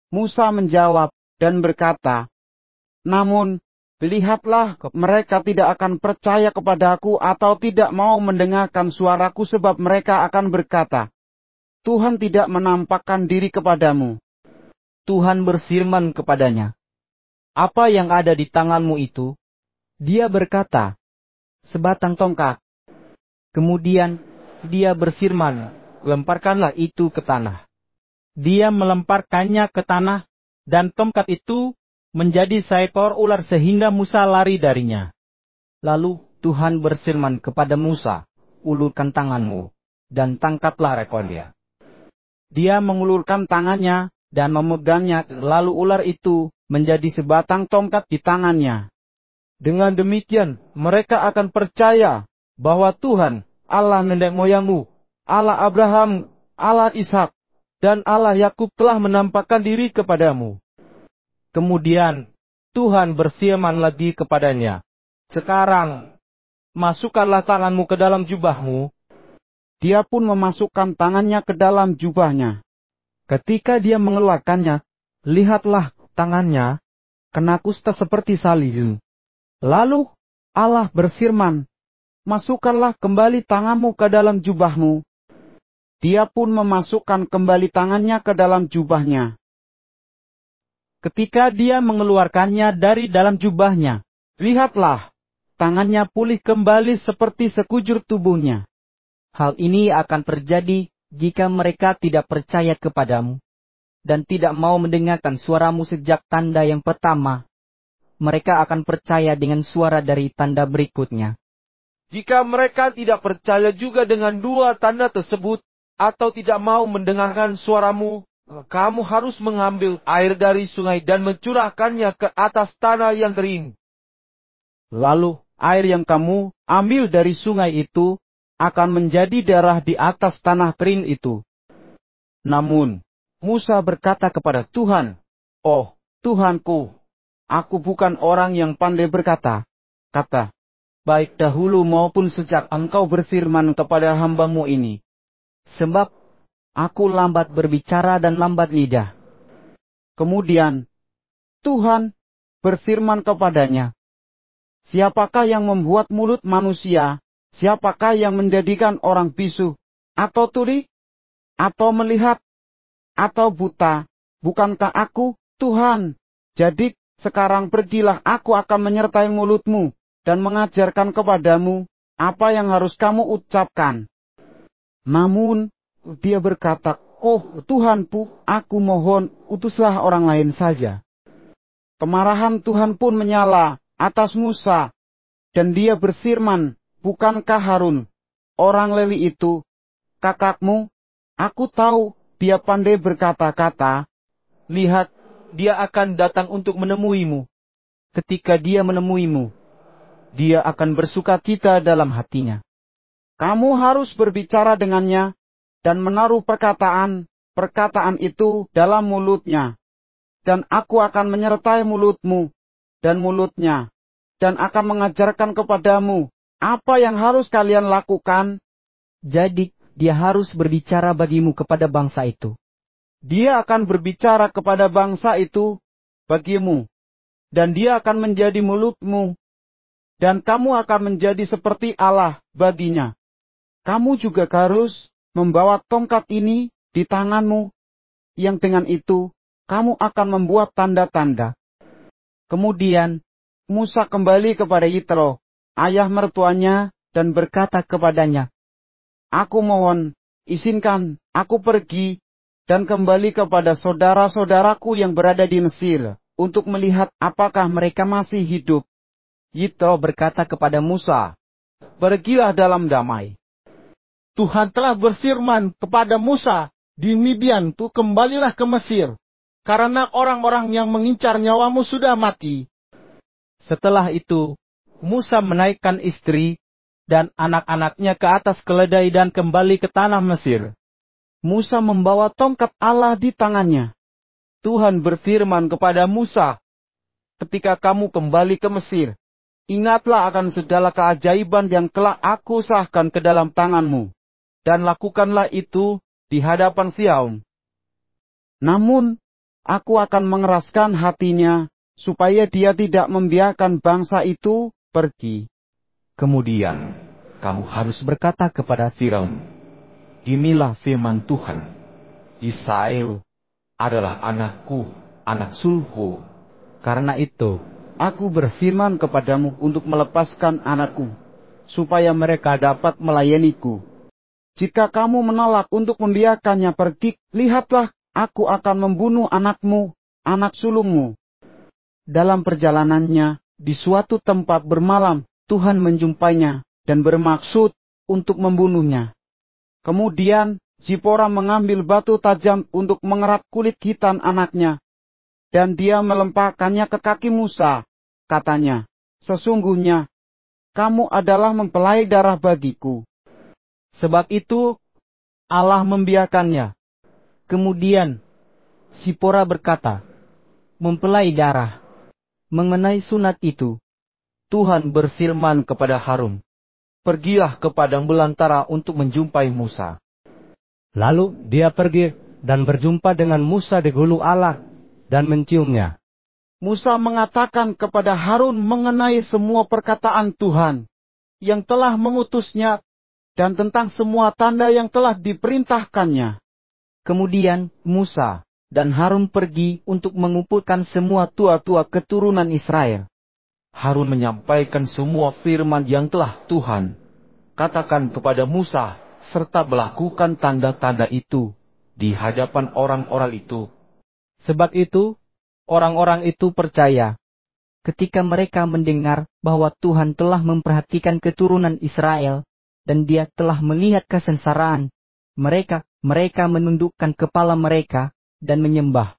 Musa menjawab dan berkata, "Namun, lihatlah, mereka tidak akan percaya kepadaku atau tidak mau mendengarkan suaraku sebab mereka akan berkata, 'Tuhan tidak menampakkan diri kepadamu.'" Tuhan berfirman kepadanya, "Apa yang ada di tanganmu itu?" Dia berkata, "Sebatang tongkat." Kemudian dia berfirman, "Lemparkanlah itu ke tanah." Dia melemparkannya ke tanah, dan tongkat itu menjadi seekor ular sehingga Musa lari darinya. Lalu Tuhan berfirman kepada Musa, "Ulurkan tanganmu, dan tangkaplah ekor dia." Dia mengulurkan tangannya dan memegangnya, lalu ular itu menjadi sebatang tongkat di tangannya. Dengan demikian, mereka akan percaya bahwa Tuhan, Allah nenek moyangmu, Allah Abraham, Allah Ishak, dan Allah Yakub telah menampakkan diri kepadamu. Kemudian, Tuhan berfirman lagi kepadanya, "Sekarang, masukkanlah tanganmu ke dalam jubahmu." Dia pun memasukkan tangannya ke dalam jubahnya. Ketika dia mengeluarkannya, lihatlah tangannya kena kusta seperti salju. Lalu Allah berfirman, "Masukkanlah kembali tanganmu ke dalam jubahmu." Dia pun memasukkan kembali tangannya ke dalam jubahnya. Ketika dia mengeluarkannya dari dalam jubahnya, lihatlah, tangannya pulih kembali seperti sekujur tubuhnya. Hal ini akan terjadi jika mereka tidak percaya kepadamu, dan tidak mau mendengarkan suaramu sejak tanda yang pertama. Mereka akan percaya dengan suara dari tanda berikutnya. Jika mereka tidak percaya juga dengan dua tanda tersebut, atau tidak mau mendengarkan suaramu, kamu harus mengambil air dari sungai dan mencurahkannya ke atas tanah yang kering. Lalu, air yang kamu ambil dari sungai itu akan menjadi darah di atas tanah kering itu. Namun, Musa berkata kepada Tuhan, "Oh, Tuhanku, aku bukan orang yang pandai berkata, kata, baik dahulu maupun sejak engkau berfirman kepada hamba-Mu ini. Sebab aku lambat berbicara dan lambat lidah." Kemudian Tuhan berfirman kepadanya, "Siapakah yang membuat mulut manusia? Siapakah yang menjadikan orang bisu, atau tuli, atau melihat, atau buta? Bukankah aku, Tuhan? Jadi sekarang pergilah, aku akan menyertai mulutmu dan mengajarkan kepadamu apa yang harus kamu ucapkan." Namun dia berkata, "Oh Tuhanku, aku mohon, utuslah orang lain saja." Kemarahan Tuhan pun menyala atas Musa, dan dia berfirman, "Bukankah Harun, orang Lewi itu, kakakmu? Aku tahu dia pandai berkata-kata. Lihat, dia akan datang untuk menemuimu. Ketika dia menemuimu, dia akan bersuka cita dalam hatinya. Kamu harus berbicara dengannya dan menaruh perkataan itu dalam mulutnya. Dan aku akan menyertai mulutmu dan mulutnya, dan akan mengajarkan kepadamu apa yang harus kalian lakukan." Jadi, dia harus berbicara bagimu kepada bangsa itu. Dia akan berbicara kepada bangsa itu bagimu, dan dia akan menjadi mulutmu, dan kamu akan menjadi seperti Allah baginya. Kamu juga harus membawa tongkat ini di tanganmu, yang dengan itu kamu akan membuat tanda-tanda. Kemudian Musa kembali kepada Yitro, ayah mertuanya, dan berkata kepadanya, "Aku mohon, izinkan aku pergi dan kembali kepada saudara-saudaraku yang berada di Mesir, untuk melihat apakah mereka masih hidup." Yitro berkata kepada Musa, "Pergilah dalam damai. Tuhan telah berfirman kepada Musa di Midian, tu kembalilah ke Mesir, karena orang-orang yang mengincar nyawamu sudah mati." Setelah itu, Musa menaikkan istri dan anak-anaknya ke atas keledai dan kembali ke tanah Mesir. Musa membawa tongkat Allah di tangannya. Tuhan berfirman kepada Musa, "Ketika kamu kembali ke Mesir, ingatlah akan segala keajaiban yang telah aku sahkan ke dalam tanganmu, dan lakukanlah itu di hadapan Firaun." Namun aku akan mengeraskan hatinya, supaya dia tidak membiarkan bangsa itu pergi. Kemudian, kamu harus berkata kepada Firaun, inilah firman Tuhan, Israel adalah anakku, anak sulhu. Karena itu, aku berfirman kepadamu untuk melepaskan anakku, supaya mereka dapat melayaniku. Jika kamu menolak untuk membiarkannya pergi, lihatlah, aku akan membunuh anakmu, anak sulungmu. Dalam perjalanannya, di suatu tempat bermalam, Tuhan menjumpainya, dan bermaksud untuk membunuhnya. Kemudian, Zipora mengambil batu tajam untuk mengerat kulit khitan anaknya, dan dia melemparkannya ke kaki Musa. Katanya, sesungguhnya, kamu adalah mempelai darah bagiku. Sebab itu, Allah membiarkannya. Kemudian, Zipora berkata, mempelai darah. Mengenai sunat itu, Tuhan berfirman kepada Harun, Pergilah ke padang belantara untuk menjumpai Musa. Lalu dia pergi dan berjumpa dengan Musa di gulu Allah dan menciumnya. Musa mengatakan kepada Harun mengenai semua perkataan Tuhan yang telah mengutusnya dan tentang semua tanda yang telah diperintahkannya. Kemudian Musa dan Harun pergi untuk mengumpulkan semua tua-tua keturunan Israel. Harun menyampaikan semua firman yang telah Tuhan katakan kepada Musa, serta melakukan tanda-tanda itu di hadapan orang-orang itu. Sebab itu, orang-orang itu percaya. Ketika mereka mendengar bahwa Tuhan telah memperhatikan keturunan Israel, dan Dia telah melihat kesengsaraan, mereka menundukkan kepala mereka dan menyembah.